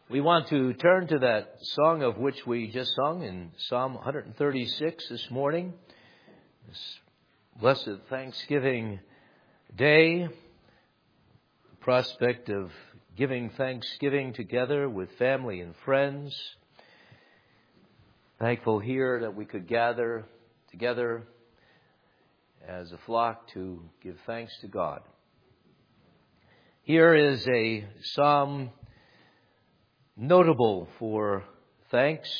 We want to turn to that song of which we just sung in Psalm 136 this morning. This blessed Thanksgiving Day, the prospect of giving thanksgiving together with family and friends. Thankful here that we could gather together as a flock to give thanks to God. Here is a psalm notable for thanks,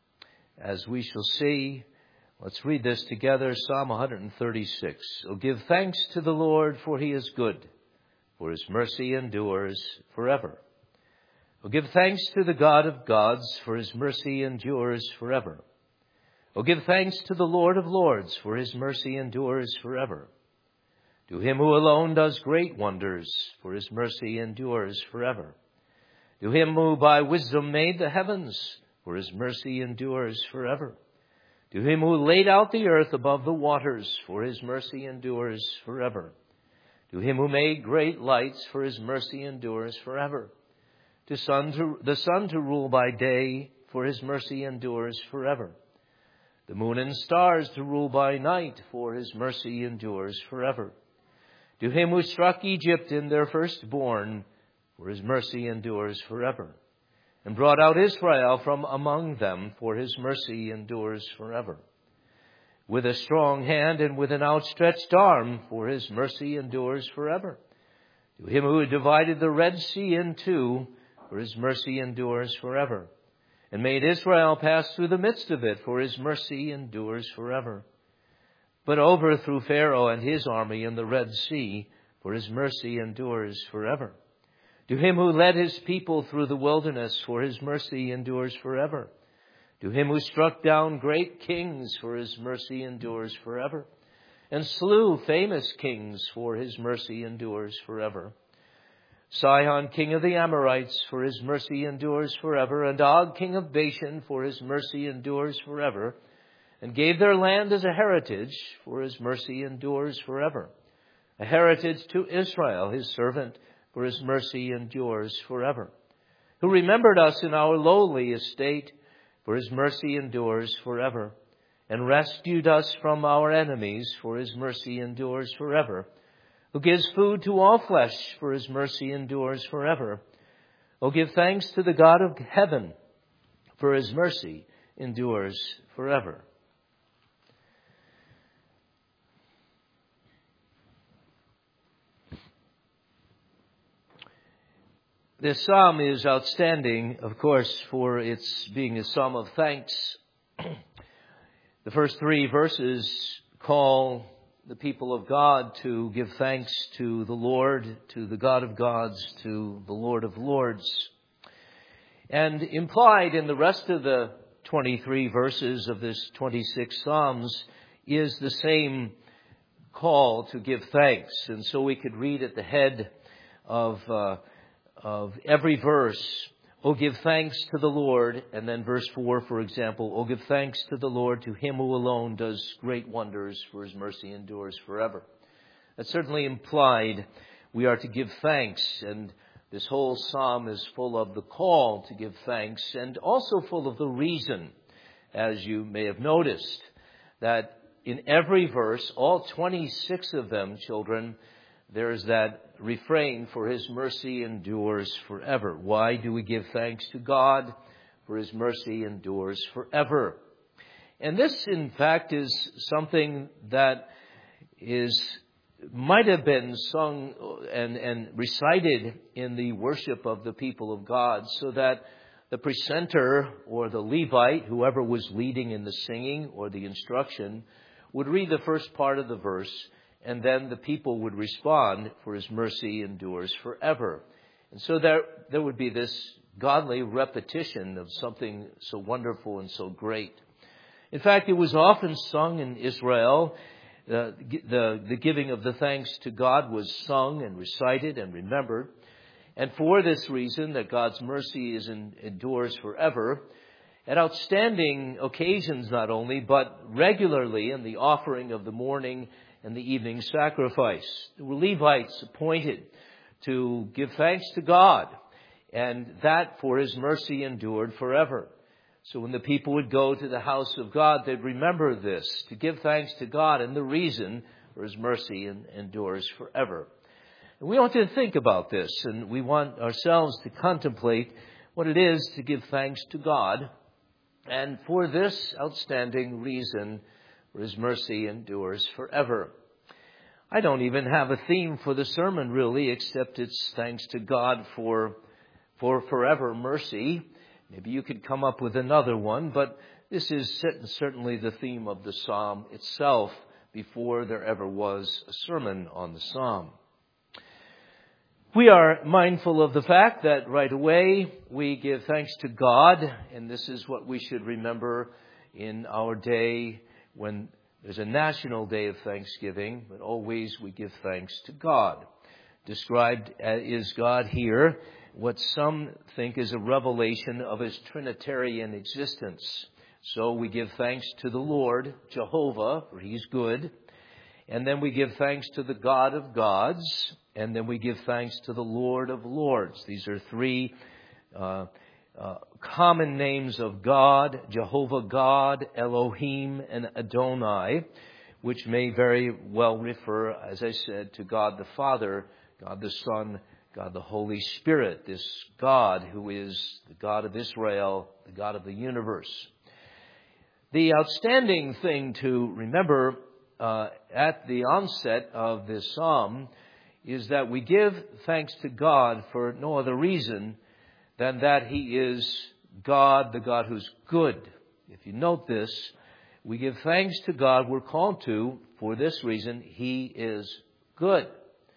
as we shall see. Let's read this together, Psalm 136. Oh, give thanks to the Lord, for he is good, for his mercy endures forever. Oh, give thanks to the God of gods, for his mercy endures forever. Oh, give thanks to the Lord of lords, for his mercy endures forever. To him who alone does great wonders, for his mercy endures forever. To him who by wisdom made the heavens, for his mercy endures forever. To him who laid out the earth above the waters, for his mercy endures forever. To him who made great lights, for his mercy endures forever. The sun to rule by day, for his mercy endures forever. The moon and stars to rule by night, for his mercy endures forever. To him who struck Egypt in their firstborn, for his mercy endures forever, and brought out Israel from among them, for his mercy endures forever. With a strong hand and with an outstretched arm, for his mercy endures forever. To him who divided the Red Sea in two, for his mercy endures forever, and made Israel pass through the midst of it, for his mercy endures forever. But overthrew Pharaoh and his army in the Red Sea, for his mercy endures forever. To him who led his people through the wilderness, for his mercy endures forever. To him who struck down great kings, for his mercy endures forever, and slew famous kings, for his mercy endures forever. Sihon, king of the Amorites, for his mercy endures forever, and Og, king of Bashan, for his mercy endures forever, and gave their land as a heritage, for his mercy endures forever. A heritage to Israel, his servant, for his mercy endures forever. Who remembered us in our lowly estate, for his mercy endures forever, and rescued us from our enemies, for his mercy endures forever. Who gives food to all flesh, for his mercy endures forever. Oh, give thanks to the God of heaven, for his mercy endures forever. This psalm is outstanding, of course, for its being a psalm of thanks. The first three verses call the people of God to give thanks to the Lord, to the God of gods, to the Lord of lords. And implied in the rest of the 23 verses of this 26 Psalms is the same call to give thanks. And so we could read at the head of every verse, oh, give thanks to the Lord. And then verse 4, for example, oh, give thanks to the Lord, to him who alone does great wonders, for his mercy endures forever. That's certainly implied. We are to give thanks. And this whole psalm is full of the call to give thanks, and also full of the reason, as you may have noticed, that in every verse, all 26 of them, children, there's that refrain, for his mercy endures forever. Why do we give thanks to God? For his mercy endures forever. And this, in fact, is something that might have been sung and recited in the worship of the people of God, so that the precentor or the Levite, whoever was leading in the singing or the instruction, would read the first part of the verse, and then the people would respond, for his mercy endures forever. And so there would be this godly repetition of something so wonderful and so great. In fact, it was often sung in Israel. The giving of the thanks to God was sung and recited and remembered. And for this reason, that God's mercy endures forever, at outstanding occasions not only, but regularly in the offering of the morning and the evening sacrifice. The Levites appointed to give thanks to God and that for his mercy endured forever. So when the people would go to the house of God, they'd remember this, to give thanks to God, and the reason for his mercy endures forever. And we want to think about this, and we want ourselves to contemplate what it is to give thanks to God, and for this outstanding reason, for his mercy endures forever. I don't even have a theme for the sermon, really, except it's thanks to God for forever mercy. Maybe you could come up with another one, but this is certainly the theme of the psalm itself before there ever was a sermon on the psalm. We are mindful of the fact that right away we give thanks to God, and this is what we should remember in our day when there's a national day of thanksgiving, but always we give thanks to God. Described is God here, what some think is a revelation of his Trinitarian existence. So we give thanks to the Lord, Jehovah, for he's good. And then we give thanks to the God of gods. And then we give thanks to the Lord of lords. These are three common names of God: Jehovah God, Elohim, and Adonai, which may very well refer, as I said, to God the Father, God the Son, God the Holy Spirit, this God who is the God of Israel, the God of the universe. The outstanding thing to remember at the onset of this psalm is that we give thanks to God for no other reason than that he is God, the God who's good. If you note this, we give thanks to God, we're called to, for this reason, he is good.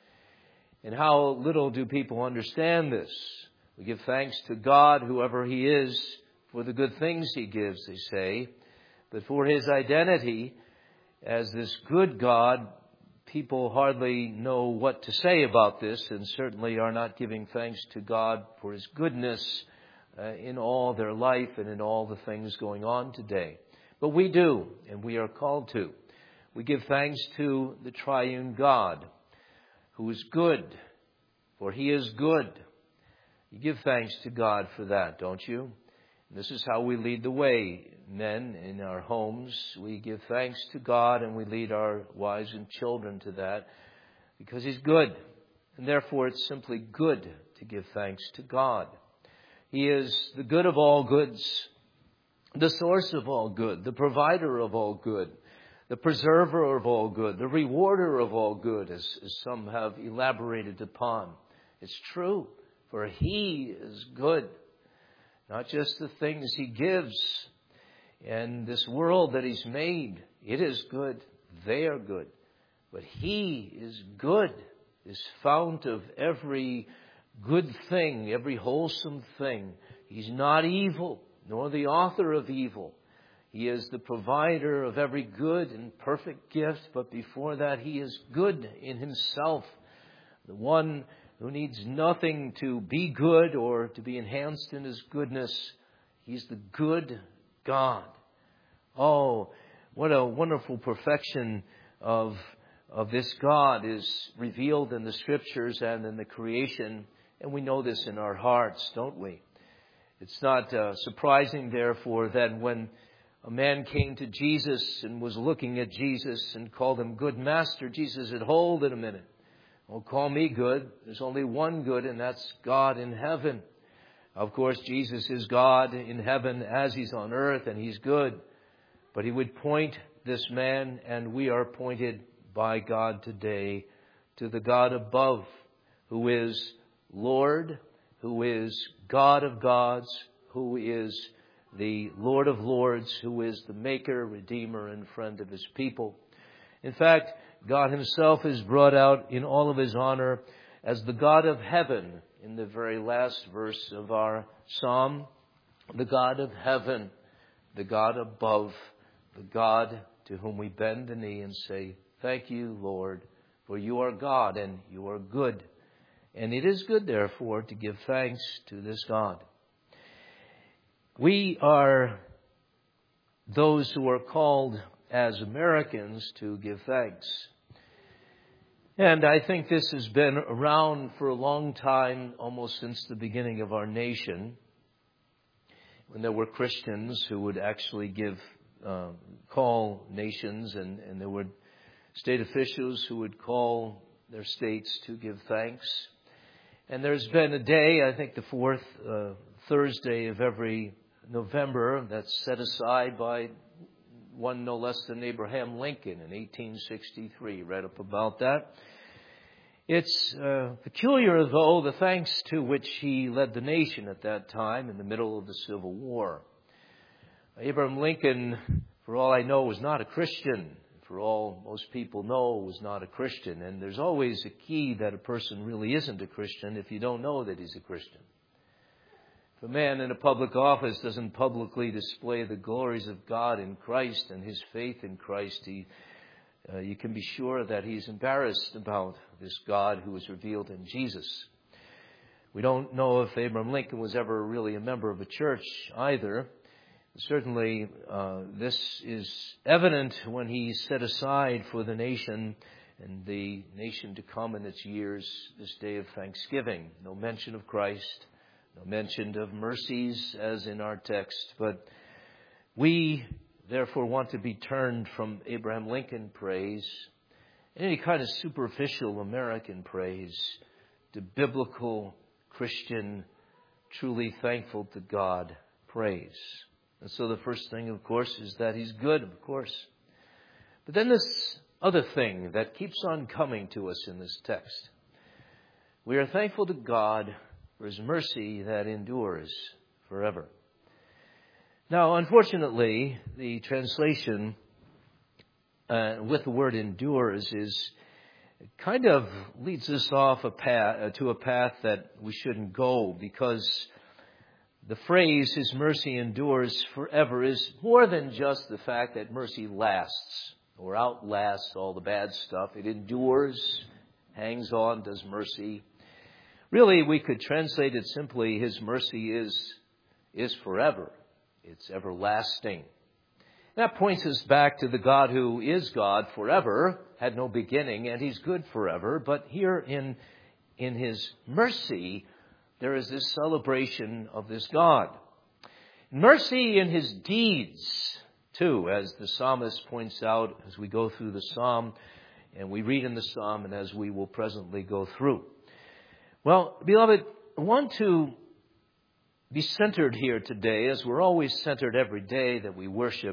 And how little do people understand this? We give thanks to God, whoever he is, for the good things he gives, they say. But for his identity as this good God, people hardly know what to say about this, and certainly are not giving thanks to God for his goodness in all their life and in all the things going on today. But we do, and we are called to. We give thanks to the triune God, who is good, for he is good. You give thanks to God for that, don't you? And this is how we lead the way, men, in our homes. We give thanks to God, and we lead our wives and children to that, because he's good. And therefore it's simply good to give thanks to God. He is the good of all goods, the source of all good, the provider of all good, the preserver of all good, the rewarder of all good, as some have elaborated upon. It's true, for he is good. Not just the things he gives and this world that he's made. It is good. They are good. But he is good, is fount of every good thing, every wholesome thing. He's not evil, nor the author of evil. He is the provider of every good and perfect gift, but before that, he is good in himself. The one who needs nothing to be good or to be enhanced in his goodness. He's the good God. Oh, what a wonderful perfection of this God is revealed in the Scriptures and in the creation. And we know this in our hearts, don't we? It's not surprising, therefore, that when a man came to Jesus and was looking at Jesus and called him good master, Jesus said, hold it a minute. Don't call me good. There's only one good, and that's God in heaven. Of course, Jesus is God in heaven as he's on earth, and he's good. But he would point this man, and we are pointed by God today to the God above, who is Lord, who is God of gods, who is the Lord of lords, who is the maker, redeemer, and friend of his people. In fact, God himself is brought out in all of his honor as the God of heaven in the very last verse of our psalm. The God of heaven, the God above, the God to whom we bend the knee and say, thank you, Lord, for you are God and you are good. And it is good, therefore, to give thanks to this God. We are those who are called as Americans to give thanks. And I think this has been around for a long time, almost since the beginning of our nation, when there were Christians who would actually call nations, and there were state officials who would call their states to give thanks. And there's been a day, I think the fourth Thursday of every November, that's set aside by one no less than Abraham Lincoln in 1863. Read up about that. It's peculiar, though, the thanks to which he led the nation at that time in the middle of the Civil War. Abraham Lincoln, for all I know, was not a Christian. For all most people know, was not a Christian. And there's always a key that a person really isn't a Christian if you don't know that he's a Christian. If a man in a public office doesn't publicly display the glories of God in Christ and his faith in Christ, you can be sure that he's embarrassed about this God who is revealed in Jesus. We don't know if Abraham Lincoln was ever really a member of a church either. Certainly, this is evident when he set aside for the nation and the nation to come in its years this day of thanksgiving. No mention of Christ, no mention of mercies as in our text, but we therefore want to be turned from Abraham Lincoln praise, any kind of superficial American praise, to biblical, Christian, truly thankful to God praise. And so the first thing, of course, is that he's good, of course. But then this other thing that keeps on coming to us in this text. We are thankful to God for his mercy that endures forever. Now, unfortunately, the translation with the word endures kind of leads us off to a path that we shouldn't go, because the phrase, his mercy endures forever, is more than just the fact that mercy lasts or outlasts all the bad stuff. It endures, hangs on, does mercy. Really, we could translate it simply, his mercy is forever. It's everlasting. That points us back to the God who is God forever, had no beginning, and he's good forever. But here in his mercy, there is this celebration of this God. Mercy in his deeds, too, as the psalmist points out as we go through the psalm, and we read in the psalm, and as we will presently go through. Well, beloved, I want to be centered here today, as we're always centered every day that we worship,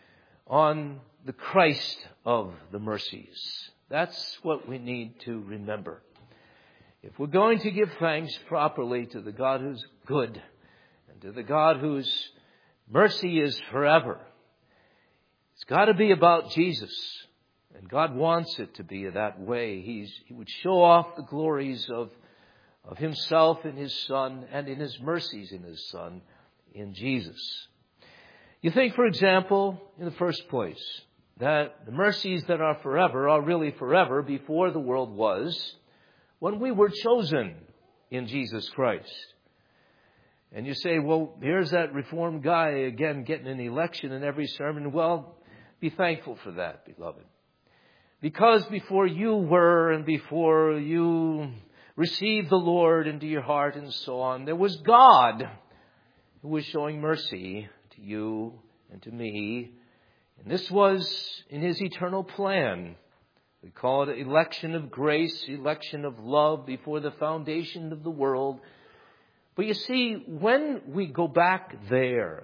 on the Christ of the mercies. That's what we need to remember. If we're going to give thanks properly to the God who's good and to the God whose mercy is forever, it's got to be about Jesus. And God wants it to be that way. He would show off the glories of himself in his Son and in his mercies in his Son, in Jesus. You think, for example, in the first place, that the mercies that are forever are really forever before the world was, when we were chosen in Jesus Christ. And you say, well, here's that Reformed guy again getting an election in every sermon. Well, be thankful for that, beloved. Because before you were and before you received the Lord into your heart and so on, there was God who was showing mercy to you and to me. And this was in his eternal plan. We call it election of grace, election of love before the foundation of the world. But you see, when we go back there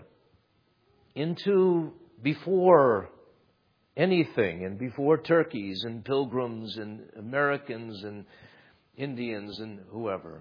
into before anything and before turkeys and pilgrims and Americans and Indians and whoever,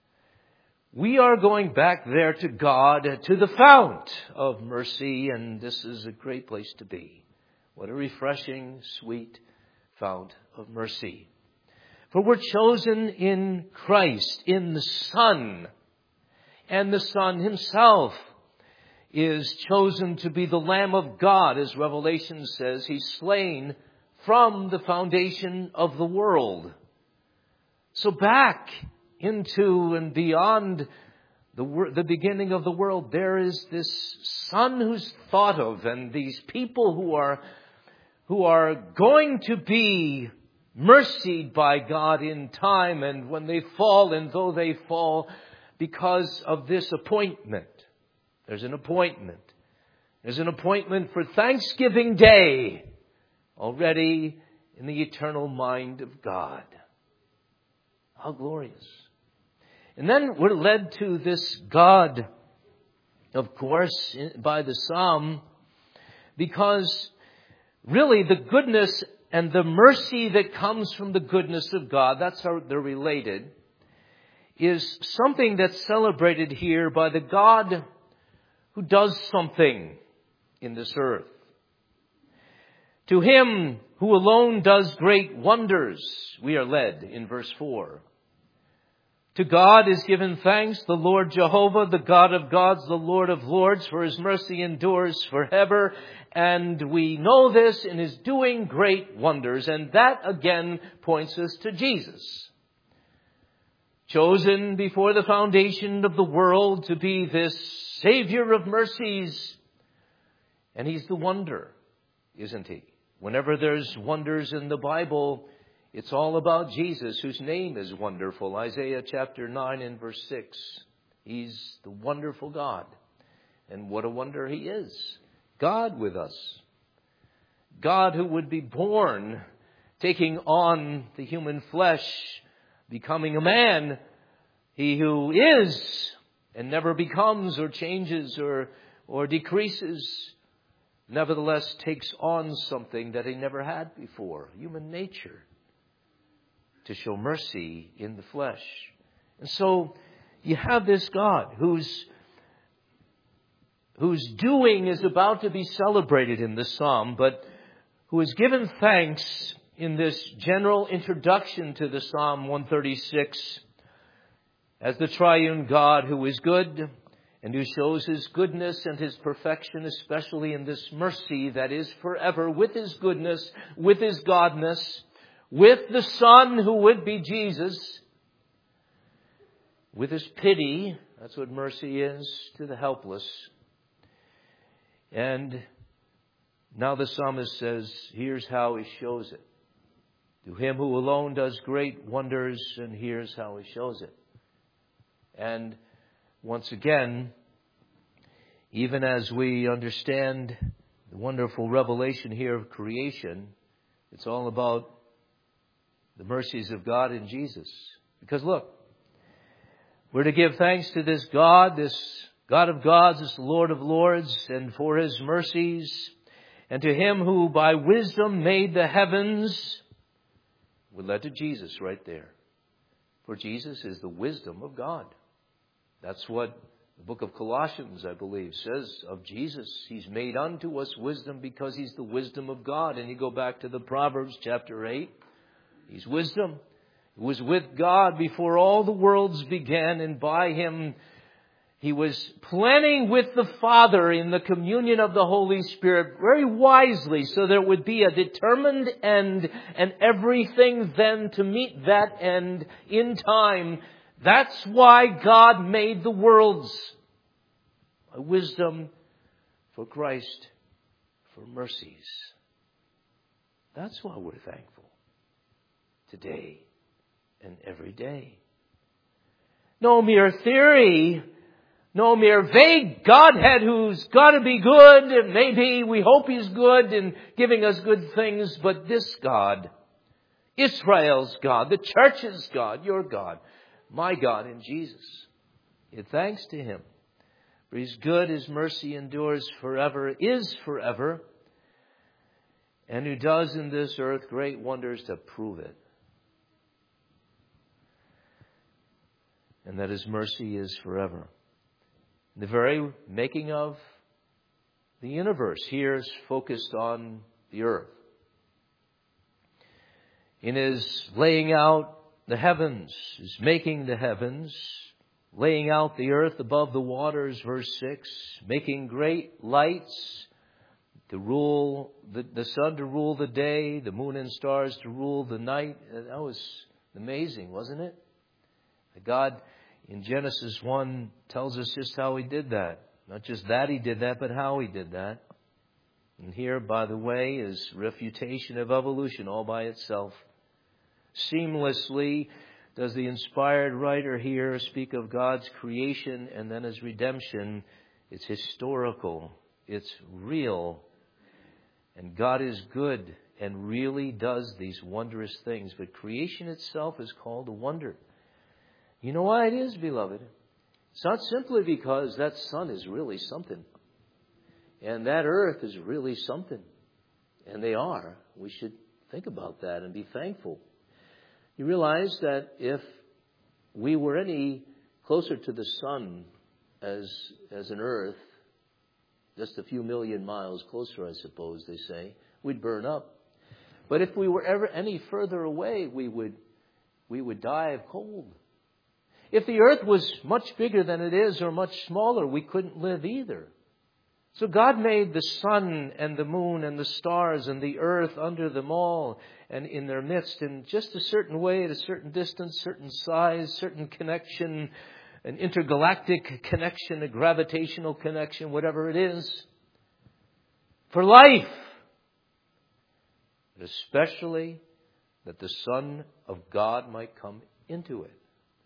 we are going back there to God, to the fount of mercy, and this is a great place to be. What a refreshing, sweet fount of mercy. For we're chosen in Christ, in the Son. And the Son himself is chosen to be the Lamb of God. As Revelation says, he's slain from the foundation of the world. So back into and beyond the beginning of the world, there is this Son who's thought of, and these people who are going to be mercied by God in time, and when they fall, and though they fall because of this appointment. There's an appointment. There's an appointment for Thanksgiving Day already in the eternal mind of God. How glorious. And then we're led to this God, of course, by the psalm, because really the goodness and the mercy that comes from the goodness of God, that's how they're related, is something that's celebrated here by the God who does something in this earth. To him who alone does great wonders, we are led in verse 4. To God is given thanks, the Lord Jehovah, the God of gods, the Lord of lords, for his mercy endures forever. And we know this in his doing great wonders. And that again points us to Jesus. Chosen before the foundation of the world to be this Savior of mercies. And he's the wonder, isn't he? Whenever there's wonders in the Bible, it's all about Jesus, whose name is wonderful. Isaiah chapter 9 and verse 6. He's the wonderful God. And what a wonder he is. God with us. God who would be born, taking on the human flesh, becoming a man. He who is and never becomes or changes or decreases, nevertheless takes on something that he never had before, human nature, to show mercy in the flesh. And so you have this God whose doing is about to be celebrated in this psalm, but who is given thanks in this general introduction to the Psalm 136 as the triune God who is good and who shows his goodness and his perfection, especially in this mercy that is forever, with his goodness, with his godness, with the Son who would be Jesus, with his pity. That's what mercy is, to the helpless. And now the psalmist says, here's how he shows it. To him who alone does great wonders, and here's how he shows it. And once again, even as we understand the wonderful revelation here of creation, it's all about the mercies of God in Jesus. Because look, we're to give thanks to this God of gods, this Lord of lords, and for his mercies, and to him who by wisdom made the heavens. We're led to Jesus right there. For Jesus is the wisdom of God. That's what the book of Colossians, I believe, says of Jesus. He's made unto us wisdom because he's the wisdom of God. And you go back to the Proverbs chapter 8. He's wisdom. He was with God before all the worlds began, and by him he was planning with the Father in the communion of the Holy Spirit very wisely, so there would be a determined end and everything then to meet that end in time. That's why God made the worlds. By wisdom, for Christ, for mercies. That's why we're thankful today and every day. No mere theory, no mere vague Godhead who's got to be good, and maybe we hope he's good and giving us good things, but this God, Israel's God, the church's God, your God, my God in Jesus. Give thanks to him. For he's good, his mercy endures forever, is forever, and who does in this earth great wonders to prove it. And that his mercy is forever. The very making of the universe here is focused on the earth. In his laying out the heavens, is making the heavens, laying out the earth above the waters, verse 6, making great lights to rule, the sun to rule the day, the moon and stars to rule the night. That was amazing, wasn't it? God in Genesis 1 tells us just how he did that. Not just that he did that, but how he did that. And here, by the way, is refutation of evolution all by itself. seamlessly does the inspired writer here speak of God's creation and then His redemption. It's historical. It's real. And God is good and really does these wondrous things. But creation itself is called a wonder. You know why it is, beloved? It's not simply because that sun is really something. And that earth is really something. And they are. We should think about that and be thankful. You realize that if we were any closer to the sun as an earth, just a few million miles closer, I suppose they say, we'd burn up. But if we were ever any further away, we would die of cold. If the earth was much bigger than it is or much smaller, we couldn't live either. So God made the sun and the moon and the stars and the earth under them all and in their midst in just a certain way, at a certain distance, certain size, certain connection, an intergalactic connection, a gravitational connection, whatever it is, for life. But especially that the Son of God might come into it.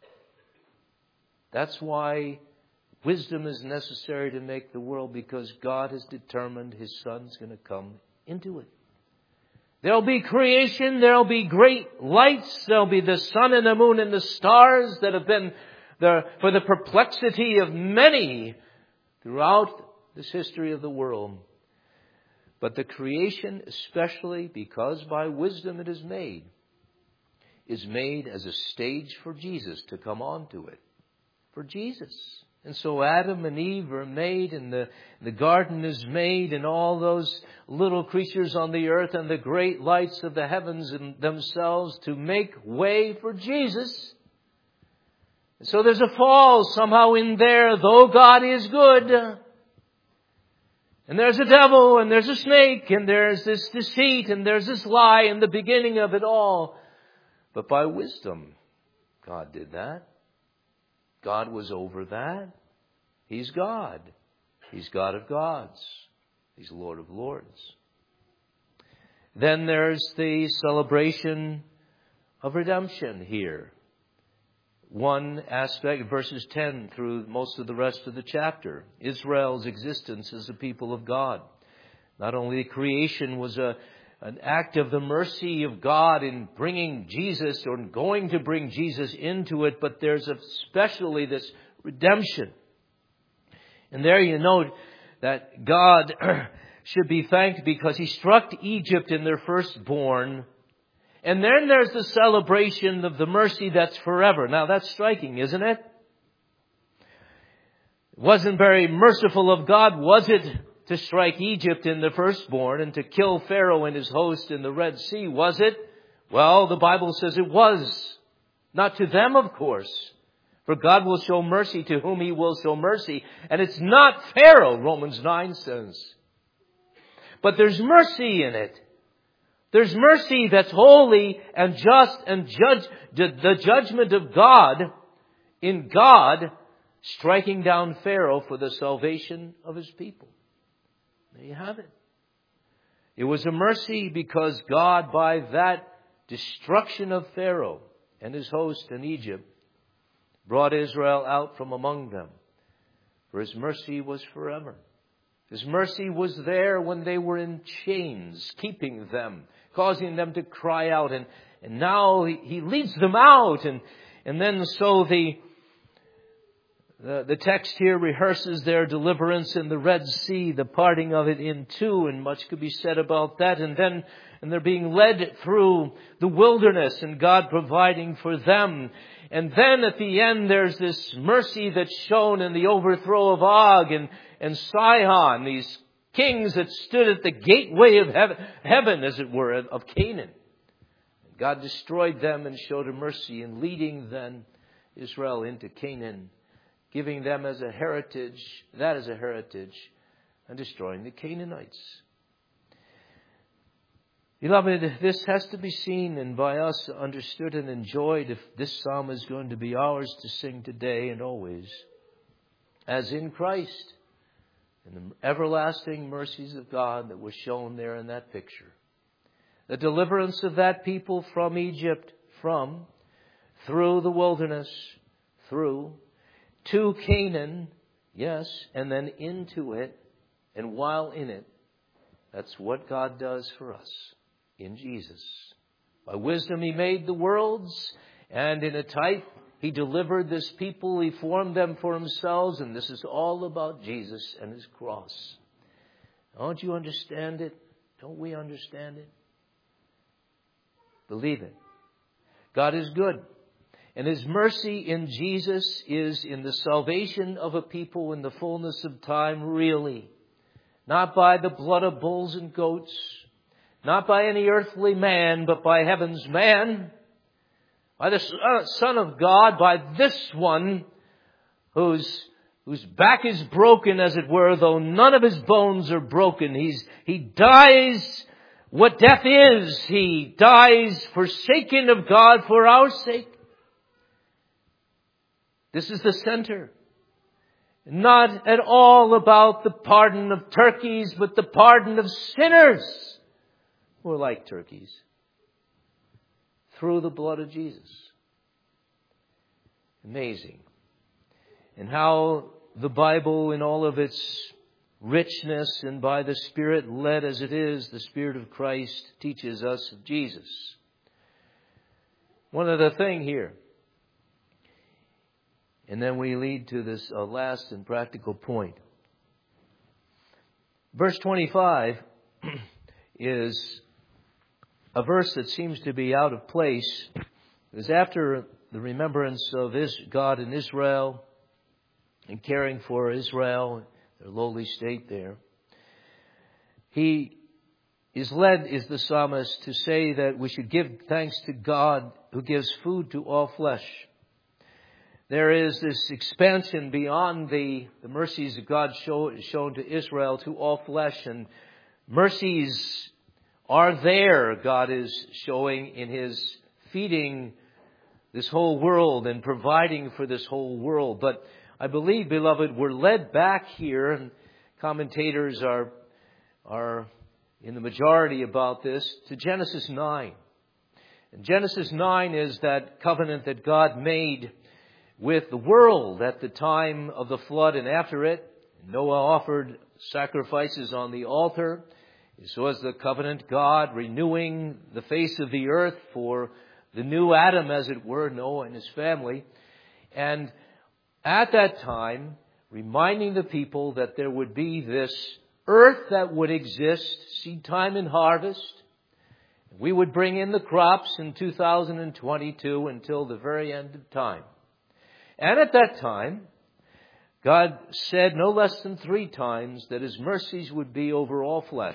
That's why wisdom is necessary to make the world, because God has determined His Son's going to come into it. There'll be creation, there'll be great lights, there'll be the sun and the moon and the stars that have been there for the perplexity of many throughout this history of the world. But the creation, especially because by wisdom it is made as a stage for Jesus to come onto it. For Jesus. And so Adam and Eve are made, and the garden is made, and all those little creatures on the earth and the great lights of the heavens in themselves to make way for Jesus. And so there's a fall somehow in there, though God is good. And there's a devil, and there's a snake, and there's this deceit, and there's this lie in the beginning of it all. But by wisdom, God did that. God was over that. He's God. He's God of gods. He's Lord of lords. Then there's the celebration of redemption here. One aspect, verses 10 through most of the rest of the chapter. Israel's existence as a people of God. Not only creation was an act of the mercy of God in bringing Jesus, or going to bring Jesus into it, but there's especially this redemption. And there you note that God should be thanked because He struck Egypt in their firstborn. And then there's the celebration of the mercy that's forever. Now that's striking, isn't it? It wasn't very merciful of God, was it, to strike Egypt in the firstborn and to kill Pharaoh and his host in the Red Sea, was it? Well, the Bible says it was. Not to them, of course. For God will show mercy to whom He will show mercy. And it's not Pharaoh, Romans 9 says. But there's mercy in it. There's mercy that's holy and just and the judgment of God in God striking down Pharaoh for the salvation of His people. There you have it. It was a mercy because God, by that destruction of Pharaoh and his host in Egypt, brought Israel out from among them. For His mercy was forever. His mercy was there when they were in chains, keeping them, causing them to cry out. And now He leads them out. And then so the text here rehearses their deliverance in the Red Sea, the parting of it in two, and much could be said about that. And they're being led through the wilderness and God providing for them. And then at the end there's this mercy that's shown in the overthrow of Og and Sihon, these kings that stood at the gateway of heaven, as it were, of Canaan. God destroyed them and showed a mercy in leading then Israel into Canaan, giving them as a heritage, and destroying the Canaanites. Beloved, this has to be seen and by us understood and enjoyed if this psalm is going to be ours to sing today and always. As in Christ, in the everlasting mercies of God that were shown there in that picture. The deliverance of that people from Egypt, from, through the wilderness, through, to Canaan, yes, and then into it, and while in it. That's what God does for us in Jesus. By wisdom He made the worlds, and in a type He delivered this people. He formed them for Himself, and this is all about Jesus and His cross. Don't you understand it? Don't we understand it? Believe it. God is good. And His mercy in Jesus is in the salvation of a people in the fullness of time, really. Not by the blood of bulls and goats. Not by any earthly man, but by heaven's man. By the Son of God, by this one whose back is broken, as it were, though none of his bones are broken. He dies what death is. He dies forsaken of God for our sake. This is the center. Not at all about the pardon of turkeys, but the pardon of sinners who are like turkeys through the blood of Jesus. Amazing. And how the Bible, in all of its richness and by the Spirit led as it is, the Spirit of Christ teaches us of Jesus. One other thing here. And then we lead to this last and practical point. Verse 25 is a verse that seems to be out of place. It was after the remembrance of God in Israel and caring for Israel, their lowly state there. He is led, is the psalmist, to say that we should give thanks to God who gives food to all flesh. There is this expansion beyond the mercies of God shown to Israel to all flesh. And mercies are there, God is showing in His feeding this whole world and providing for this whole world. But I believe, beloved, we're led back here, and commentators are in the majority about this, to Genesis 9. And Genesis 9 is that covenant that God made with the world at the time of the flood and after it. Noah offered sacrifices on the altar. This was the covenant God renewing the face of the earth for the new Adam, as it were, Noah and his family. And at that time, reminding the people that there would be this earth that would exist, seed time and harvest. We would bring in the crops in 2022 until the very end of time. And at that time, God said no less than 3 times that His mercies would be over all flesh.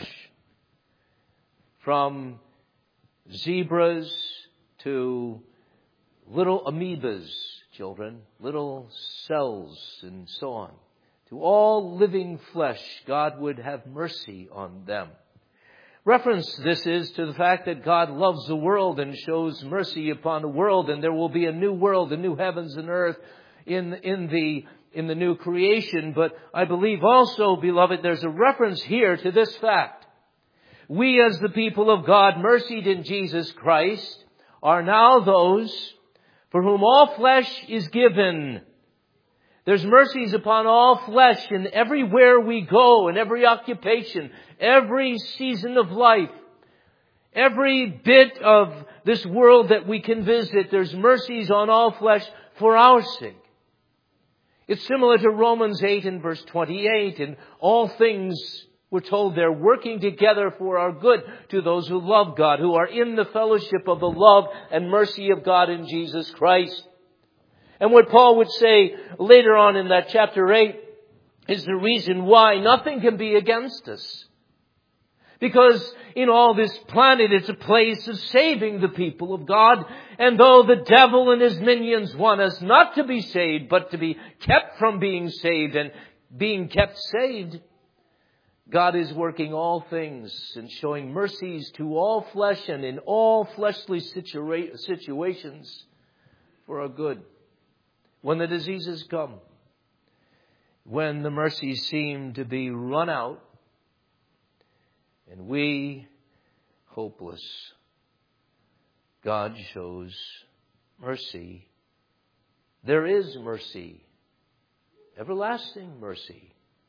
From zebras to little amoebas, children, little cells and so on. To all living flesh, God would have mercy on them. Reference this is to the fact that God loves the world and shows mercy upon the world, and there will be a new world, a new heavens and earth in the new creation. But I believe also, beloved, there's a reference here to this fact. We as the people of God, mercied in Jesus Christ, are now those for whom all flesh is given. There's mercies upon all flesh, and everywhere we go, in every occupation, every season of life, every bit of this world that we can visit, there's mercies on all flesh for our sake. It's similar to Romans 8 and verse 28, and all things, we're told, they're working together for our good to those who love God, who are in the fellowship of the love and mercy of God in Jesus Christ. And what Paul would say later on in that chapter 8 is the reason why nothing can be against us. Because in all this planet, it's a place of saving the people of God. And though the devil and his minions want us not to be saved, but to be kept from being saved and being kept saved, God is working all things and showing mercies to all flesh and in all fleshly situations for our good. When the diseases come, when the mercies seem to be run out, and we hopeless, God shows mercy. There is mercy, everlasting mercy.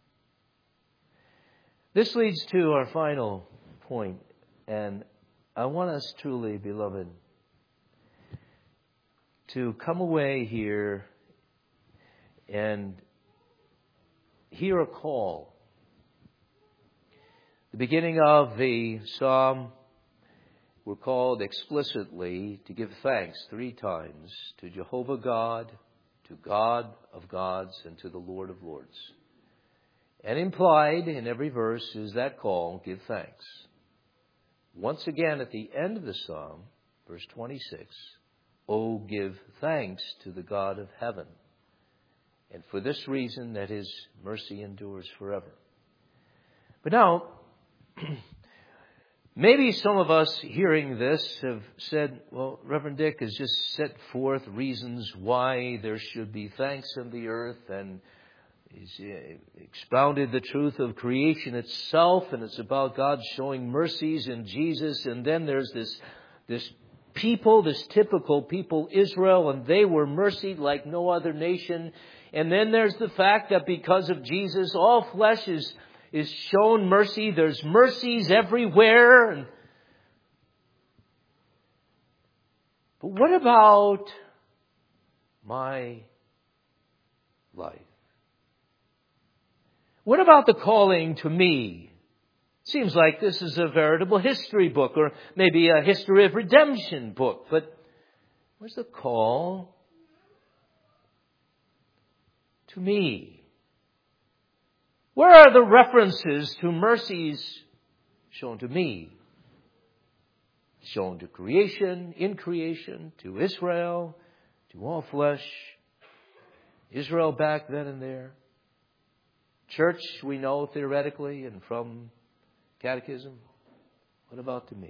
This leads to our final point, and I want us truly, beloved, to come away here and hear a call. The beginning of the psalm, we're called explicitly to give thanks 3 times to Jehovah God, to God of gods, and to the Lord of lords. And implied in every verse is that call, give thanks. Once again, at the end of the psalm, verse 26, "Oh, give thanks to the God of heaven, and for this reason that His mercy endures forever." But now, maybe some of us hearing this have said, well, Reverend Dick has just set forth reasons why there should be thanks in the earth, and he's expounded the truth of creation itself, and it's about God showing mercies in Jesus. And then there's this people, this typical people, Israel, and they were mercied like no other nation. And then there's the fact that because of Jesus, all flesh is shown mercy. There's mercies everywhere. But what about my life? What about the calling to me? Seems like this is a veritable history book, or maybe a history of redemption book. But where's the call to me? Where are the references to mercies shown to me? Shown to creation, in creation, to Israel, to all flesh. Israel back then and there. Church, we know theoretically and from catechism. What about to me?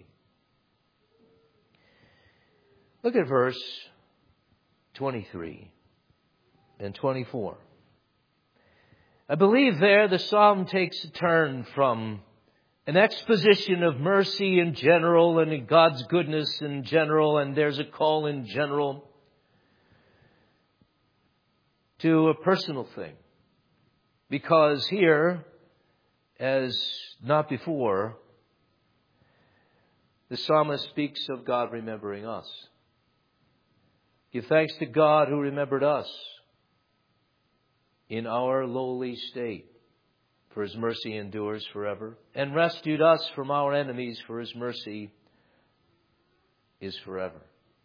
Look at verse 23 and 24. I believe there the psalm takes a turn from an exposition of mercy in general and God's goodness in general, and there's a call in general, to a personal thing. Because here, as not before, the psalmist speaks of God remembering us. Give thanks to God who remembered us in our lowly state, for His mercy endures forever, and rescued us from our enemies, for His mercy is forever.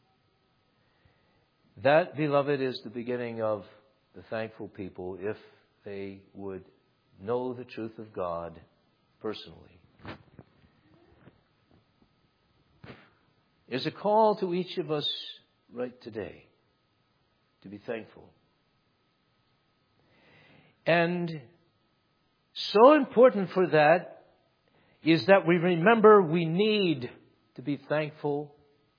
That, beloved, is the beginning of the thankful people, if they would know the truth of God personally. There's a call to each of us right today to be thankful. And so important for that is that we remember we need to be thankful.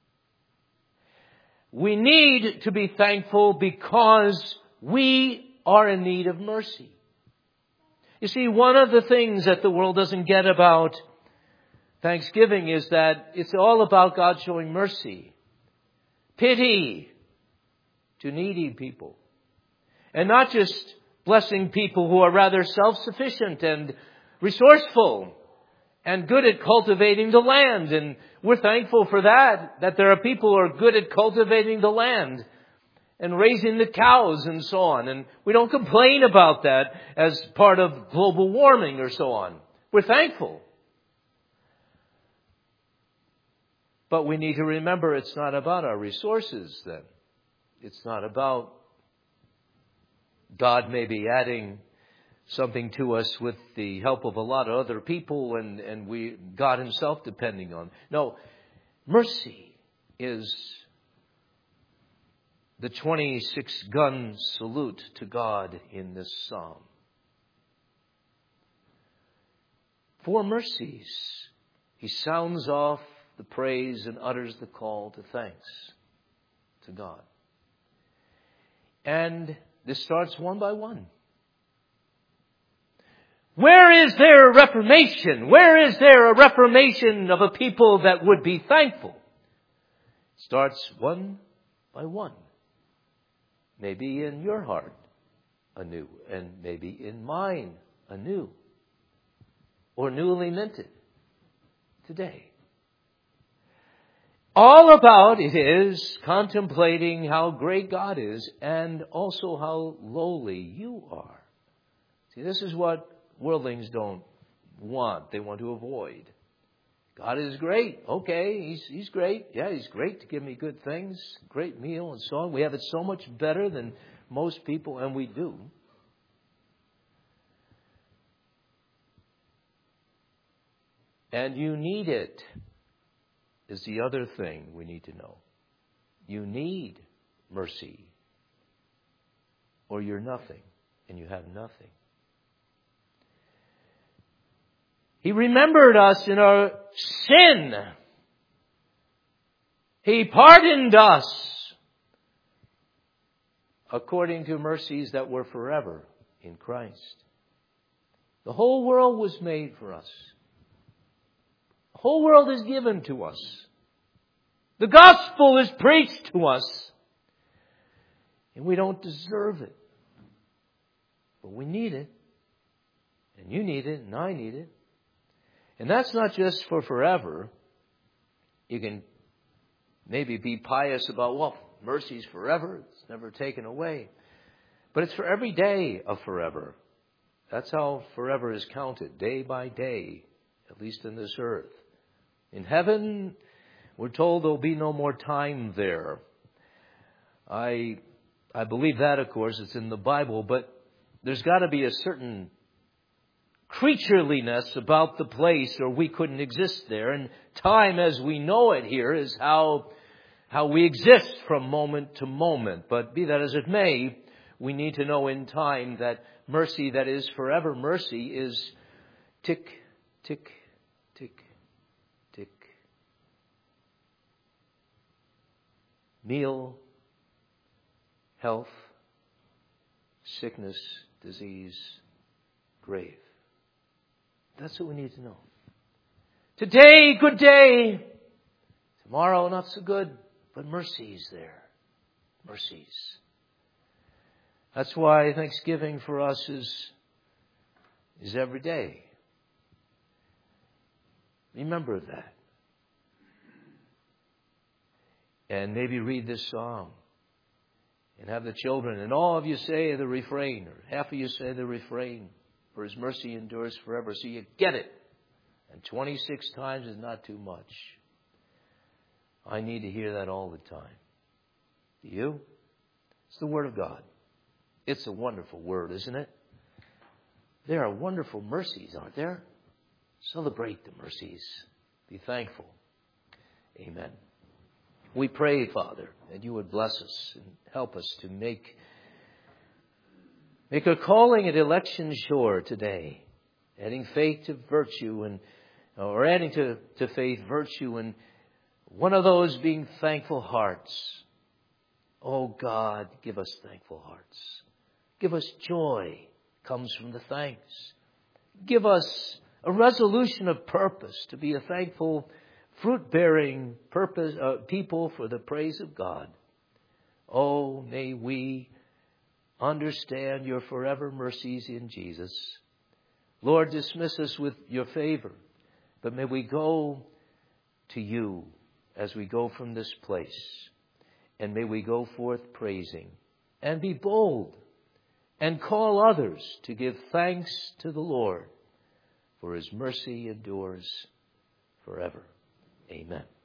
We need to be thankful because we are in need of mercy. You see, one of the things that the world doesn't get about Thanksgiving is that it's all about God showing mercy, pity to needy people, and not just blessing people who are rather self-sufficient and resourceful and good at cultivating the land. And we're thankful for that there are people who are good at cultivating the land and raising the cows and so on. And we don't complain about that as part of global warming or so on. We're thankful. But we need to remember it's not about our resources then. It's not about God maybe adding something to us with the help of a lot of other people and God Himself depending on. No, mercy is the 26-gun salute to God in this psalm. For mercies, He sounds off the praise and utters the call to thanks to God. And this starts one by one. Where is there a reformation? Where is there a reformation of a people that would be thankful? Starts one by one. Maybe in your heart anew, and maybe in mine anew, or newly minted today. All about it is contemplating how great God is and also how lowly you are. See, this is what worldlings don't want. They want to avoid. God is great. Okay, He's great. Yeah, He's great to give me good things, great meal and so on. We have it so much better than most people, and we do. And you need it, is the other thing we need to know. You need mercy, or you're nothing, and you have nothing. He remembered us in our sin. He pardoned us according to mercies that were forever in Christ. The whole world was made for us. The whole world is given to us. The gospel is preached to us. And we don't deserve it. But we need it. And you need it, and I need it. And that's not just for forever. You can maybe be pious about, well, mercy's forever. It's never taken away. But it's for every day of forever. That's how forever is counted, day by day, at least in this earth. In heaven, we're told there'll be no more time there. I believe that, of course, it's in the Bible, but there's got to be a certain creatureliness about the place, or we couldn't exist there. And time as we know it here is how we exist from moment to moment. But be that as it may, we need to know in time that mercy that is forever mercy is tick, tick, tick, tick. Meal, health, sickness, disease, grave. That's what we need to know. Today, good day. Tomorrow, not so good. But mercy is there. Mercies. That's why Thanksgiving for us is every day. Remember that. And maybe read this song. And have the children, and all of you say the refrain, or half of you say the refrain. For His mercy endures forever. So you get it. And 26 times is not too much. I need to hear that all the time. Do you? It's the Word of God. It's a wonderful Word, isn't it? There are wonderful mercies, aren't there? Celebrate the mercies. Be thankful. Amen. We pray, Father, that You would bless us and help us to make a calling at election sure today, adding faith to virtue, or adding to faith virtue, and one of those being thankful hearts. Oh God, give us thankful hearts. Give us joy, comes from the thanks. Give us a resolution of purpose to be a thankful, fruit-bearing people for the praise of God. Oh, may we understand Your forever mercies in Jesus. Lord, dismiss us with Your favor, but may we go to You as we go from this place, and may we go forth praising and be bold and call others to give thanks to the Lord, for His mercy endures forever. Amen.